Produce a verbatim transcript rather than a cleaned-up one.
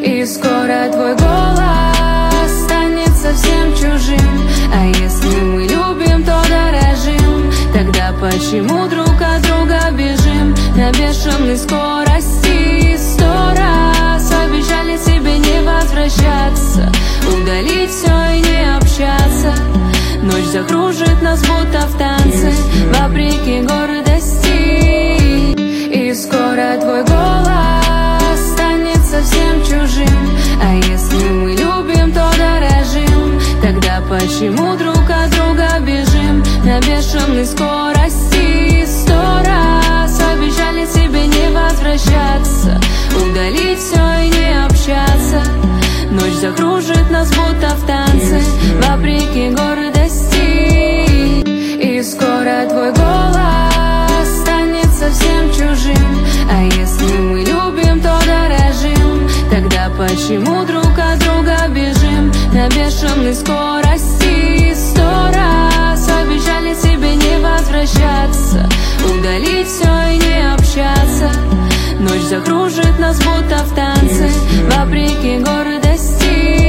И скоро твой голос станет совсем чужим. А если мы любим, то дорожим, тогда почему друг от друга бежим на бешеной скорости? Сто раз обещали себе не возвращаться, удалить все и не общаться. Ночь закружит нас будто в танце, вопреки гордости. И скоро твой голос станет совсем чужим. А если мы любим, то дорожим, тогда почему друг от друга бежим на бешеной скорости? Сто раз обещали себе не возвращаться, удалить все и не общаться. Ночь закружит нас будто в танце, вопреки гордости. И скоро твой голос станет совсем чужим. А если мы любим, то дорожим, тогда почему друг от друга бежим на бешеной скорости? Сто раз обещали себе не возвращаться, удалить все и не общаться. Ночь закружит нас будто в танце, вопреки гордости.